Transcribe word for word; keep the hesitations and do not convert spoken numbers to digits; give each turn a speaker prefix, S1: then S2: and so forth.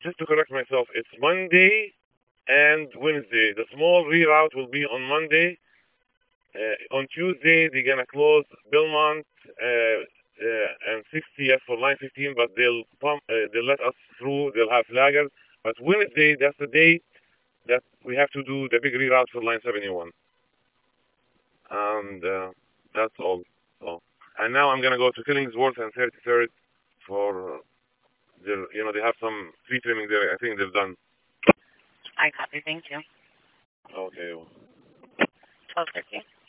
S1: just to correct myself, it's Monday and Wednesday. The small reroute will be on Monday. Uh, on Tuesday, they're gonna close Belmont uh, uh, and sixtieth for line fifteen, but they'll pump, uh, they'll let us through. They'll have flaggers. But Wednesday, that's the date that we have to do the big reroute for line seventy-one, and uh, that's all. So, and now I'm gonna go to Killingsworth and thirty-third for the, you know, they have some tree trimming there. I think they've done.
S2: I copy. Thank you.
S1: Okay.
S2: twelve thirteen.